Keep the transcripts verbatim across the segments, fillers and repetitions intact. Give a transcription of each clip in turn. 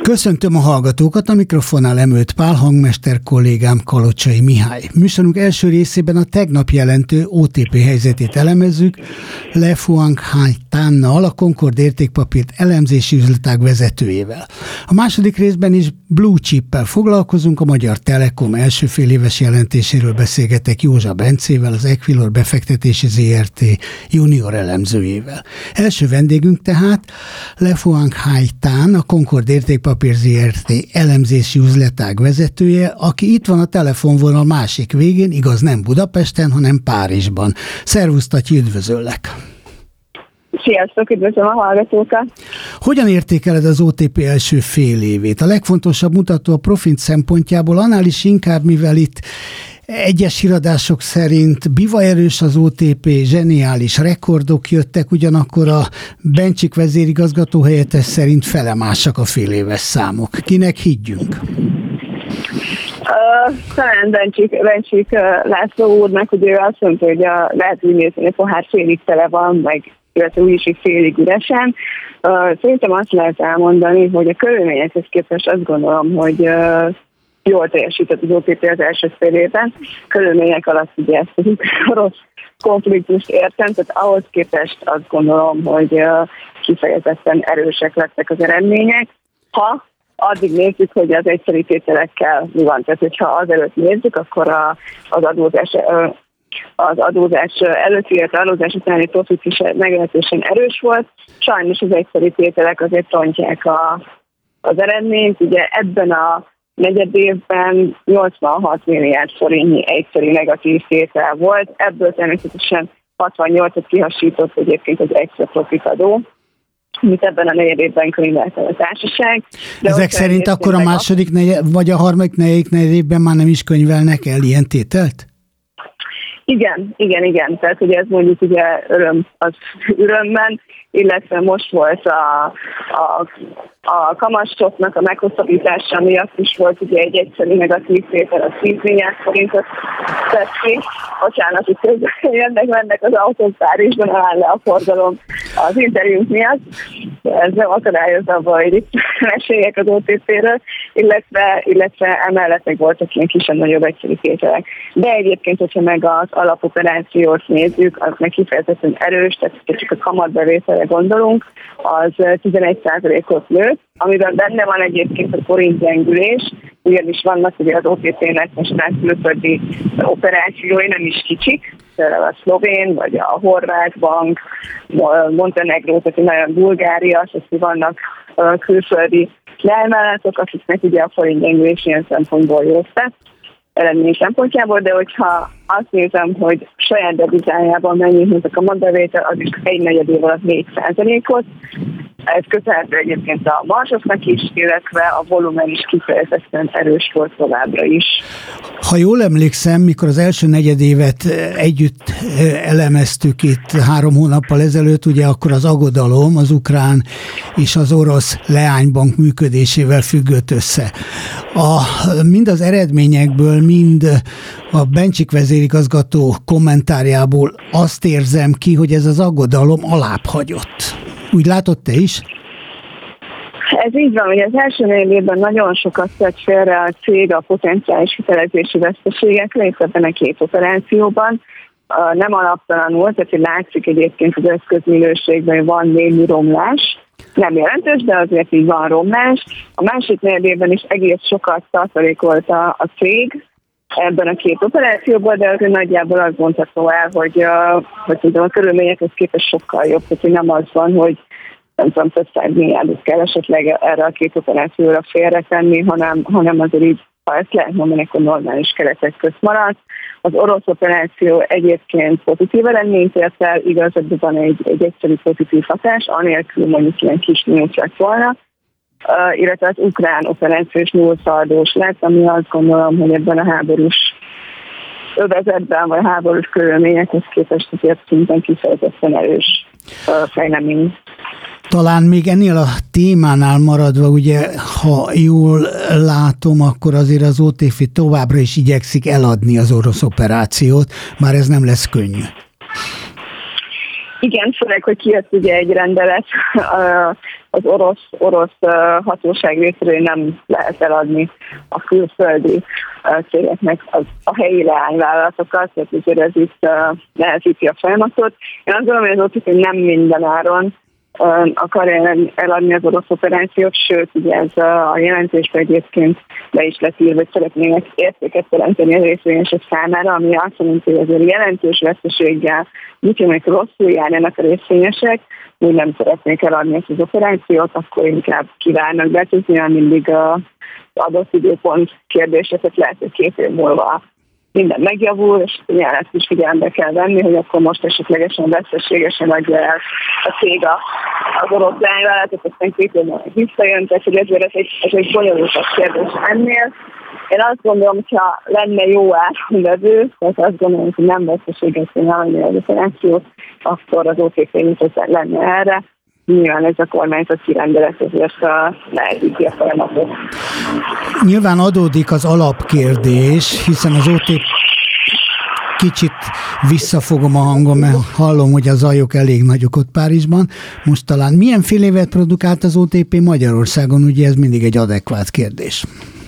Köszöntöm a hallgatókat, a mikrofonnál Emőt Pál, hangmester kollégám Kalocsai Mihály. Műsorunk első részében a tegnap jelentő o té pé helyzetét elemezzük Le Phuong Hai Tannal, a Concord értékpapírt elemzési üzletág vezetőjével. A második részben is Blue Chip-pel foglalkozunk, a Magyar Telekom első fél éves jelentéséről beszélgetek Józsa Bencével, az Equilor befektetési zé er té junior elemzőjével. Első vendégünk tehát Le Phuong Hai Tann, a Concord értékpapírt zé er té elemzési üzletág vezetője, aki itt van a telefonvonal másik végén, igaz nem Budapesten, hanem Párizsban. Szervusz, Tatyi, üdvözöllek! Sziasztok, üdvözlöm a hallgatókat! Hogyan értékeled az o té pé első fél évét? A legfontosabb mutató a profit szempontjából, annál is inkább, mivel itt egyes híradások szerint bivaerős az o té pé, zseniális rekordok jöttek, ugyanakkor a Bencsik vezérigazgató helyettes szerint felemásak a fél éves számok. Kinek higgyünk? Uh, talán Bencsik, Bencsik uh, László úrnak, ugye ő azt mondta, hogy a, lehet úgy nézni, hogy a pohár félig tele van, meg illetve úgyis így félig üresen. Uh, szerintem azt lehet elmondani, hogy a körülményekhez képest azt gondolom, hogy uh, jól teljesített az o té pé az első fél évben. Körülmények alatt ugye ezt az orosz konfliktust értem, tehát ahhoz képest azt gondolom, hogy uh, kifejezetten erősek lettek az eredmények. Ha addig nézzük, hogy az egyszerű tételekkel mi van. Tehát, hogyha azelőtt nézzük, akkor a, az adózás uh, az adózás előtti, illetve adózás utáni profit is meglehetősen erős volt. Sajnos az egyszerű tételek azért rontják a, az eredményt. Ugye ebben a negyed évben nyolcvanhat milliárd forintnyi egyszerű negatív tétel volt. Ebből természetesen hatvannyolcat kihasított egyébként az extra profit adó, amit ebben a negyed évben könyvelte a társaság. De ezek szerint akkor a második negyed, vagy a harmadik negyedik negyed évben már nem is könyvelnek el ilyen tételt? Igen, igen, igen. Tehát ugye ez mondjuk ugye öröm az örömben, illetve most volt a, a, a kamatstopnak a meghosszabbítása miatt is volt ugye egy egyszerű negatív tétel, a tíz milliárd forintot tett ki. Bocsánat, hogy közben jönnek, mennek az autók Párizsban, áll le a forgalom az interjúk miatt. Ez nem akadályozza abban, hogy itt meséljek az o té péről, illetve, illetve emellett meg voltak ilyen kisebb nagyobb egyszerű tételek. De egyébként, hogyha meg az alapoperációt nézzük, az meg kifejezetten erős, tehát csak a kamatbevételre gondolunk, az tizenegy százalékot nőtt, amiben benne van egyébként a forintgyengülés, ugyanis vannak ugye az o té pének most már külföldi operációi, nem is kicsik, például a szlovén, vagy a horvát bank, Montenegró, tehát nagyon Bulgária, azt hiszem, vannak külföldi leányvállalatok, akiknek ugye a forintgyengülés ilyen szempontból jót tett, eredmény szempontjából, de hogyha azt nézem, hogy saját devizájában mennyit hoztak a kamatbevétel, az is egy negyed év alatt négy százalékot. Ez köszönhető egyébként a marzsoknak is, illetve a volumen is kifejezetten erős volt továbbra is. Ha jól emlékszem, mikor az első negyedévet együtt elemeztük itt három hónappal ezelőtt, ugye akkor az aggodalom az ukrán és az orosz leánybank működésével függött össze. A, mind az eredményekből, mind a Bencsik vezérigazgató kommentárjából azt érzem ki, hogy ez az aggodalom alább hagyott. Úgy látod te is? Ez így van, hogy az első négy évben nagyon sokat tett félre a cég a potenciális hitelezési veszteségekre, és ebben a két operációban nem alaptalanul, tehát hogy látszik egyébként az eszközminőségben, hogy van némi romlás. Nem jelentős, de azért így van romlás. A másik négy évben is egész sokat tartalékolt a, a cég ebben a két operációban, de azért nagyjából azt mondható el, hogy, uh, hogy tudom, a körülményekhez képest sokkal jobb, tehát nem az van, hogy nem tudom, több száz milliárdot kell esetleg erre a két operációra félretenni, hanem, hanem azért így, ha ezt lehet mondani, akkor normális keretek közt maradt. Az orosz operáció egyébként pozitív eredményt ért el, igazabban van egy, egy egyszerű pozitív hatás, anélkül mondjuk ilyen kis mínusz lett volna, Uh, illetve az ukrán operációs nullszaldós lett, ami azt gondolom, hogy ebben a háborús övezetben, vagy háborús körülményekhez képest azért szinten kifejezetten erős uh, fejlemény. Talán még ennél a témánál maradva, ugye, ha jól látom, akkor azért az o té pé továbbra is igyekszik eladni az orosz operációt, már ez nem lesz könnyű. Igen, főleg, hogy kijött ugye egy rendelet az orosz, orosz hatóság részéről nem lehet eladni a külföldi cégeknek az, a helyi leányvállalatokat, tehát azért ez itt nehezíti a folyamatot. Én azt gondolom, hogy az o té pé nem minden áron akarja eladni az orosz operációt, sőt, ugye ez a jelentésben egyébként be is lett írva, hogy szeretnének értéket teremteni a részvényesek számára, ami azt jelenti, hogy azért jelentős veszteséggel, úgyhogy rosszul járjanak a részvényesek, úgy nem szeretnék eladni ezt az operációt, akkor inkább kívánnak betűzni, mindig az adott időpont kérdéseket lehet, hogy két év múlva minden megjavul, és nyilván ezt is figyelembe kell venni, hogy akkor most esetlegesen veszteségesen adja el a cég az orosz leányvállalatot, aztán két évben visszajön, tehát hogy ezért ez egy, ez egy bonyolultabb kérdés ennél. Én azt gondolom, hogyha lenne jó áron, tehát azt gondolom, hogy nem veszteséges adni az operációt, akkor az o té pé nyitott lenne erre. Nyilván ez a kormányzati rendelet ezért nehezíti a folyamatot. Nyilván adódik az alapkérdés, hiszen az o té pé kicsit visszafogom a hangom, mert hallom, hogy a zajok elég nagyok ott Párizsban. Most talán milyen fél évet produkált az o té pé Magyarországon? Ugye ez mindig egy adekvát kérdés.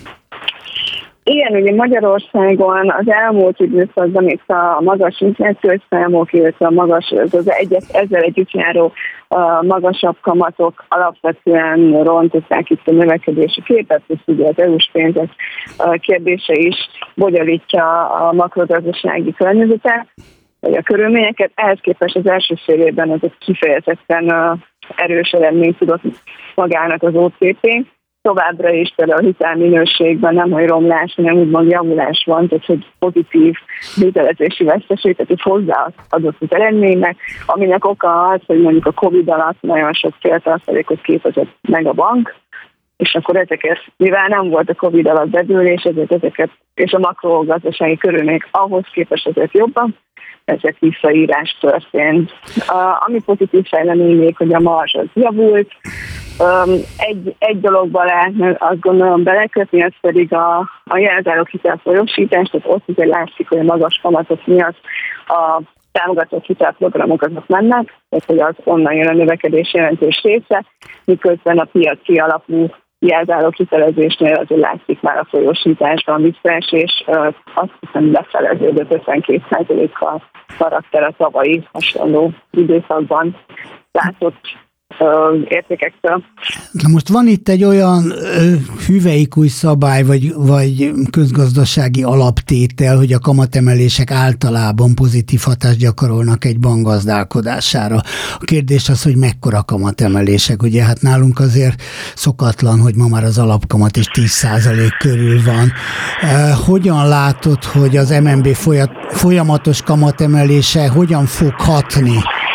Igen, ugye Magyarországon az elmúlt időszakban itt a magas inflációs számok, illetve a magas, az egyet, ezzel együtt járó a magasabb kamatok alapvetően rontották itt a növekedési képet, és ugye az é u-s pénzek kérdése is bonyolítja a makrogazdasági környezetet, vagy a körülményeket. Ehhez képest az első fél évben ez kifejezetten erős eredményt tudott magának az o té pé. Továbbra is például a hitelminőségben nem, hogy romlás, hanem úgymond javulás van, tehát hogy pozitív hitelezési veszteség, tehát hogy hozzáadott az eredménynek, aminek oka az, hogy mondjuk a Covid alatt nagyon sok féltartalékot képezett meg a bank, és akkor ezeket, mivel nem volt a Covid alatt bedőlés, ezért ezeket, és a makrogazdasági körülmények ahhoz képest ezért jobban, ezek visszaírás történt. Uh, ami pozitív fejlemény még, hogy a marzs az javult. Um, egy, egy dologba lehetne azt gondolom belekötni, ez pedig a, a jelzálók hitelfolyósítás, tehát ott ugye látszik, hogy a magas kamatok miatt a támogatott hitelprogramok azok mennek, tehát hogy az onnan jön a növekedés jelentős része, miközben a piaci alapú jelzálók hitelezésnél azért látszik már a folyósításban visszaesés, azt hiszem lefeleződött ötvenkét százalékkal karakter a tavalyi hasonló időszakban látott értékektől. Na most van itt egy olyan ö, hüvelykúj szabály, vagy, vagy közgazdasági alaptétel, hogy a kamatemelések általában pozitív hatást gyakorolnak egy bank gazdálkodására. A kérdés az, hogy mekkora kamatemelések. Ugye hát nálunk azért szokatlan, hogy ma már az alapkamat is tíz százalék körül van. E, hogyan látod, hogy az em en bé folyamatos kamatemelése hogyan fog hatni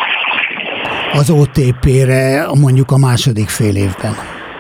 az o té pére mondjuk a második fél évben?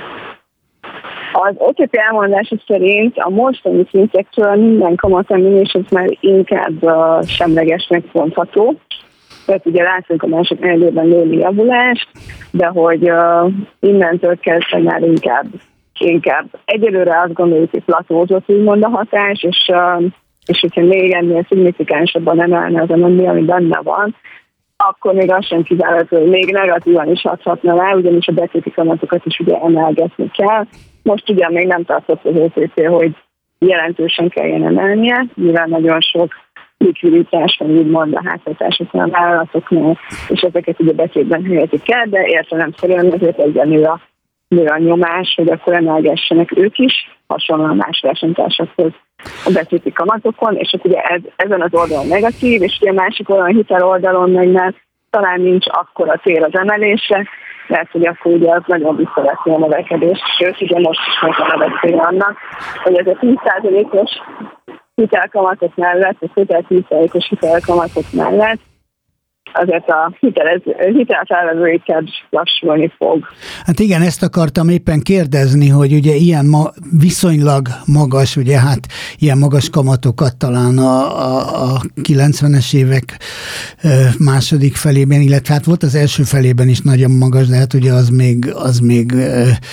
Az o té pé elmondása szerint a mostani szintekről minden kamatemelés az már inkább uh, semlegesnek mondható. Tehát ugye látunk a másik negyedében némi javulást, de hogy uh, innentől kezdve már inkább, inkább egyelőre azt gondoljuk, hogy platózott úgymond a hatás, és, uh, és hogyha még ennél szignifikánsabban emelne az em en bé, ami benne van, akkor még az sem kizárható, hogy még negatívan is hathatna rá, ugyanis a betéti kamatokat is ugye emelgetni kell. Most ugye még nem tartott az o té pé, hogy jelentősen kelljen emelnie, mivel nagyon sok likviditás van úgymond a háztartásoknál, a vállalatoknál, és ezeket ugye betétben helyezik el, de értelemszerűen azért egyre nő a, nő a nyomás, hogy akkor emelgessenek ők is, hasonlóan más versenytársakhoz a betéti kamatokon, és ugye ez, ezen az oldalon negatív, és ugye a másik oldalon, hitel oldalon meg már talán nincs akkora tér az emelésre, mert hogy akkor ugye az nagyon visszavetni a növekedést, sőt, ugye most is meg a növekedni annak, hogy ez a tíz százalékos hitelkamatok mellett, a hitel tíz százalékos hitelkamatok mellett azért a hitelfelvevői kedv lassulni fog. Hát igen, ezt akartam éppen kérdezni, hogy ugye ilyen ma, viszonylag magas, ugye hát ilyen magas kamatokat talán a, a, a kilencvenes évek második felében, illetve hát volt az első felében is nagyon magas, de hát ugye az még, az még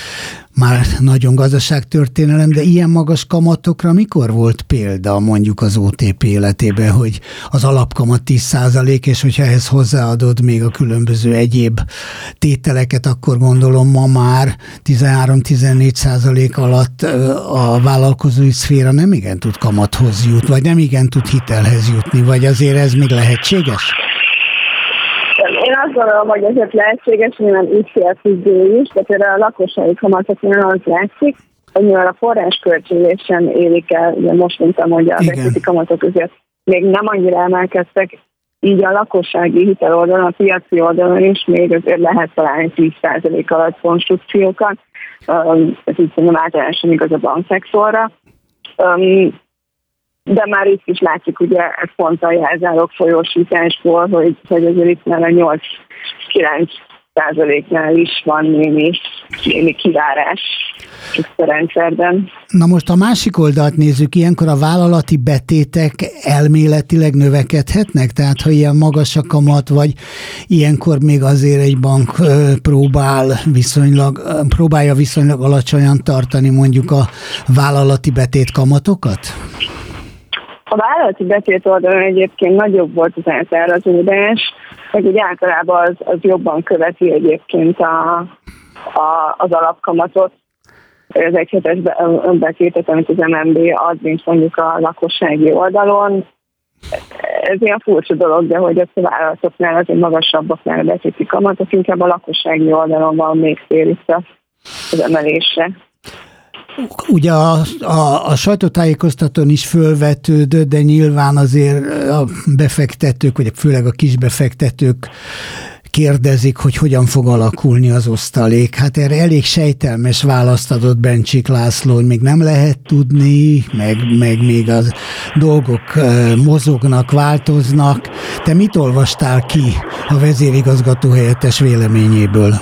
már nagyon gazdaságtörténelem, de ilyen magas kamatokra mikor volt példa mondjuk az o té pé életében, hogy az alapkamat tíz százalék, és hogyha ehhez hozzáadod még a különböző egyéb tételeket, akkor gondolom ma már tizenhárom-tizennégy százalék alatt a vállalkozói szféra nem igen tud kamathoz jutni, vagy nem igen tud hitelhez jutni, vagy azért ez még lehetséges? Én azt gondolom, hogy ezért lehetséges, mivel ügyfélfüggő is, de például a lakossági kamatoknál az látszik, hogy mivel a forrásköltségésen élik el, ugye most mondtam, hogy a betéti kamatok között még nem annyira emelkedtek, így a lakossági hitel oldalon, a piaci oldalon is még azért lehet találni tíz százalék alatt konstrukciókat. Ez így szerintem általánosan igaz a bankszektorra. De már itt is látszik, ugye ez pont a jelzálók folyósításból, hogy, hogy azért itt már a nyolc-kilenc százaléknál is van némi, némi kivárás a rendszerben. Na most a másik oldalt nézzük, ilyenkor a vállalati betétek elméletileg növekedhetnek? Tehát ha ilyen magas a kamat, vagy ilyenkor még azért egy bank próbál viszonylag, próbálja viszonylag alacsonyan tartani mondjuk a vállalati betét kamatokat? A vállalati betét oldalon egyébként nagyobb volt az átárazódás, meg úgy általában az, az jobban követi egyébként a, a, az alapkamatot, az egyhetes betétet, amit az em en bé ad, mint mondjuk a lakossági oldalon. Ez ilyen furcsa dolog, de hogy a vállalatoknál azért magasabbaknál a betéti kamatok, inkább a lakossági oldalon van még tér itt az emelésre. Ugye a, a, a sajtótájékoztatón is fölvetődött, de nyilván azért a befektetők, vagy főleg a kisbefektetők kérdezik, hogy hogyan fog alakulni az osztalék. Hát erre elég sejtelmes választ adott Bencsik László, hogy még nem lehet tudni, meg, meg még a dolgok mozognak, változnak. Te mit olvastál ki a vezérigazgató helyettes véleményéből?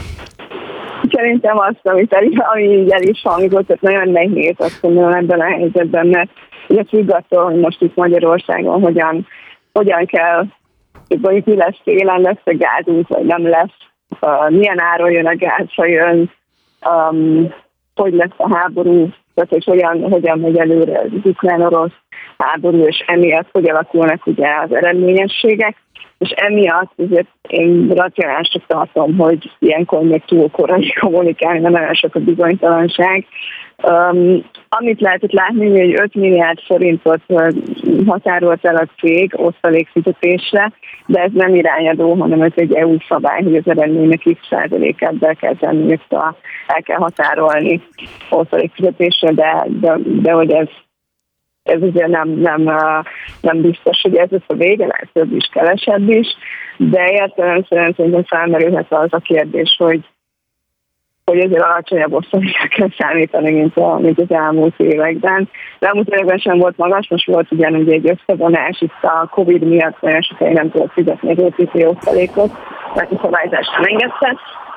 Szerintem azt, amit el, ami így el is hangzott, tehát nagyon nehéz azt mondom ebben a helyzetben, mert ugye függ attól, hogy most itt Magyarországon hogyan, hogyan kell, hogy mi lesz télen, lesz a gázunk, vagy nem lesz, uh, milyen áron jön a gáz, ha jön, um, hogy lesz a háború, tehát hogy hogyan, hogyan megy előre az ukrán-orosz háború, és emiatt hogy alakulnak ugye az eredményességek. És emiatt azért én racionálisnak tartom, hogy ilyenkor még túl korai kommunikálni, nem nagyon sok a bizonytalanság. Um, amit lehetett látni, hogy öt milliárd forintot határolt el a cég osztalékfizetésre, de ez nem irányadó, hanem ez egy é u szabály, hogy az eredménynek x százalékát be kell tenni, ezt a, el kell határolni osztalékfizetésre, de, de, de hogy ez ez azért nem, nem, nem biztos, hogy ez lesz a vége, lehet több is, kevesebb is, de értelemszerűen szerintem felmerülhet az a kérdés, hogy, hogy ezért alacsonyabb osztalékra kell számítani, mint, a, mint az elmúlt években. De elmúlt években sem volt magas, most volt ugyanúgy egy összevonás, itt a Covid miatt nagyon sok helyen nem tudott fizetni az o té pé osztalékot, mert a szabályzás nem engedte,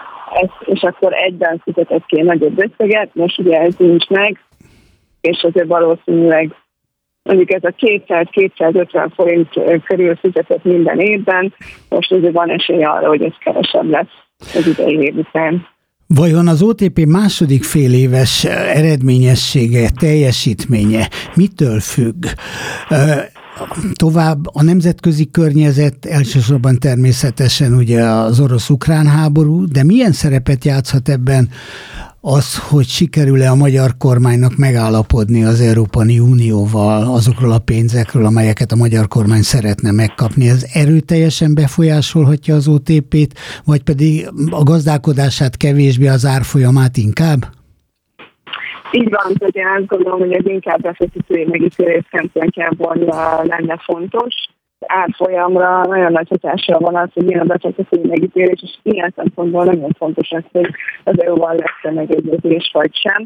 és akkor egyben fizetett ki nagyobb összeget, most ugye ez nincs meg, és azért valószínűleg mondjuk ez a kétszáz-kétszázötven forint körül fizetett minden évben, most azért van esély arra, hogy ez kevesebb lesz az idei év után. Vajon az o té pé második fél éves eredményessége, teljesítménye mitől függ? Tovább a nemzetközi környezet, elsősorban természetesen ugye az orosz-ukrán háború, de milyen szerepet játszhat ebben az, hogy sikerül-e a magyar kormánynak megállapodni az Európai Unióval azokról a pénzekről, amelyeket a magyar kormány szeretne megkapni? Ez erőteljesen befolyásolhatja az o té pét, vagy pedig a gazdálkodását kevésbé, az árfolyamát inkább? Így van, hogy én azt gondolom, hogy ez inkább befektetői megítélés szempontjából lenne fontos. Árfolyamra nagyon nagy hatással van az, hogy ilyen a befektetői megítélés, és ilyen szempontból nagyon fontos az, hogy az é u-val lesz-e megegyezés, vagy sem.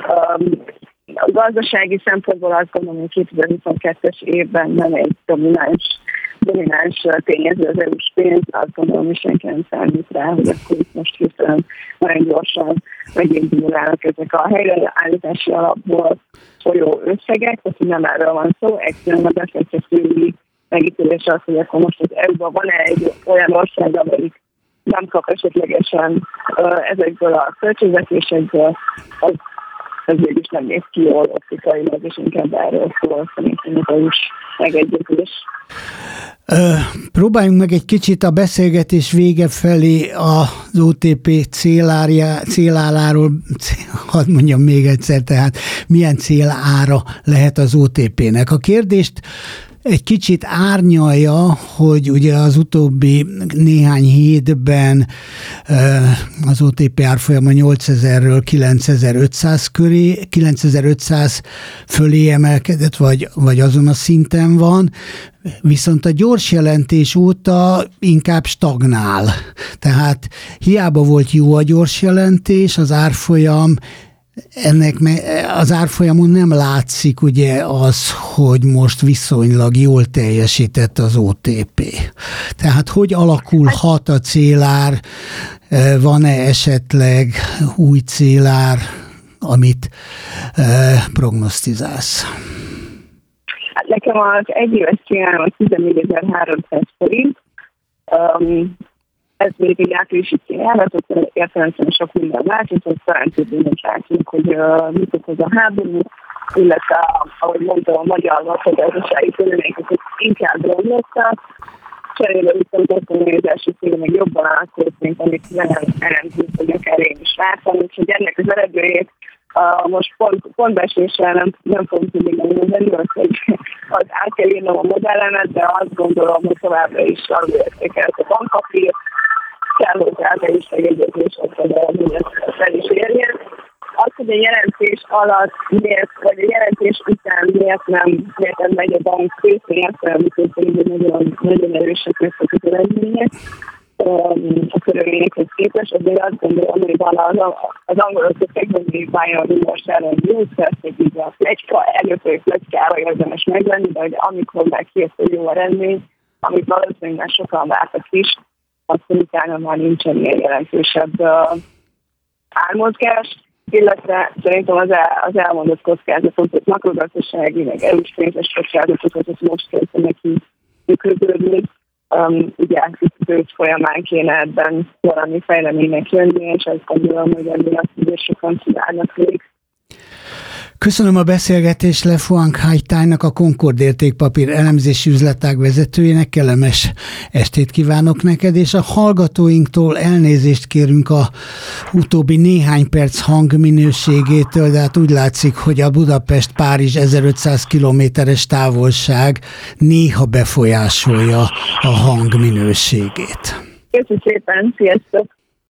A gazdasági szempontból azt gondolom, hogy kétezer-huszonkettes évben nem egy domináns, domináns tényező az é u-s pénz, azt gondolom, hogy senki nem számít rá, hogy akkor itt most hirtelen nagyon gyorsan megindulálnak ezek a helyreállítási alapból folyó összegek, tehát nem erről van szó, egyszerűen a befektetői megítélés az, hogy akkor most az é u-ban van-e egy olyan ország, amelyik nem kap esetlegesen ezekből a költségvetésekből, az, az mégis nem néz ki jól optikailag, és inkább erről szól szerintem ez is megegyezés. Próbáljunk meg egy kicsit a beszélgetés vége felé az o té pé célárja, céláráról, hadd mondjam még egyszer, tehát milyen célára lehet az o té pének. A kérdést egy kicsit árnyalja, hogy ugye az utóbbi néhány hétben az o té pé árfolyama nyolcezerről kilencezer-ötszáz köré, kilencezer-ötszáz fölé emelkedett, vagy, vagy azon a szinten van, viszont a gyors jelentés óta inkább stagnál. Tehát hiába volt jó a gyors jelentés, az árfolyam ennek az árfolyamon nem látszik ugye az, hogy most viszonylag jól teljesített az o té pé. Tehát hogy alakulhat a célár, van-e esetleg új célár, amit prognosztizálsz? Hát nekem az egyéves célár az tizennégezer-háromszáz forint. Um, Ez még egy áprilisi céljáratot, értelemszerűen sok minden változott, talán tudjuk látjuk, hogy uh, mit okoz a háború, illetve, ahogy mondtam, a magyar lakhatássági körülményeket inkább romlottak, cserébe viszont ott a nézési cél még jobban alakult, mint amit nem elemzőt, hogy akár én is vártam, úgyhogy ennek az eredményét uh, most pont, pontbeesésre nem, nem fogunk tudni megmondani, hogy az át kell írnom a modellemet, de azt gondolom, hogy továbbra is alulértékelt a bankpapír, kell hozzá a is megegyezés, hogy fel is érjen. Az, hogy a jelentés alatt miért, vagy a jelentés után miért nem, miért nem megy a bank részén, amikor pedig nagyon, nagyon erősek lesznek az eredmények a körülményekhez képest, azért azt gondolom, hogy van az, az angolok szokták bájja a rumors ellen jószer, hogy így a flecska, először fleckára érdemes megvenni, de hogy amikor már kijött a jó eredmény, amit valószínűleg már sokan vártak is, akkor utána már nincsen ilyen jelentősebb uh, ármozgás, illetve szerintem az, el, az elmondott kockázatot, hogy makrogazdasági, meg erős pénzes kockázatokat, hogy most kezdve neki működődni. Um, ugye itt ősz folyamán kéne ebben valami fejleménynek jönni, és azt gondolom, hogy ebből azt ugye sokan kívánnak még. Köszönöm a beszélgetést Le Phuong Hai Thai-nak, a Concord értékpapír elemzési üzletág vezetőjének, kellemes estét kívánok neked, és a hallgatóinktól elnézést kérünk a utóbbi néhány perc hangminőségétől, de hát úgy látszik, hogy a Budapest-Párizs ezerötszáz kilométeres távolság néha befolyásolja a hangminőségét. Köszönöm szépen, sziasztok!